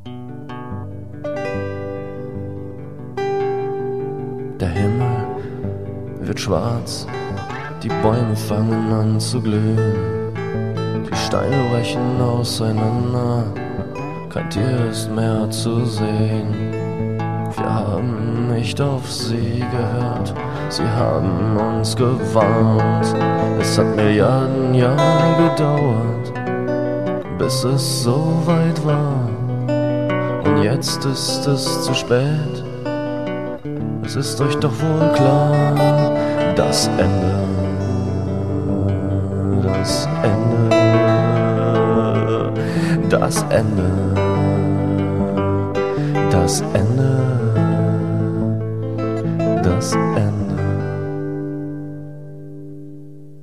Der Himmel wird schwarz, die Bäume fangen an zu glühen, die Steine brechen auseinander, kein Tier ist mehr zu sehen. Wir haben nicht auf sie gehört, sie haben uns gewarnt. Es hat Milliarden Jahre gedauert, bis es so weit war. Und jetzt ist es zu spät, es ist euch doch wohl klar. Das Ende, das Ende, das Ende, das Ende, das Ende.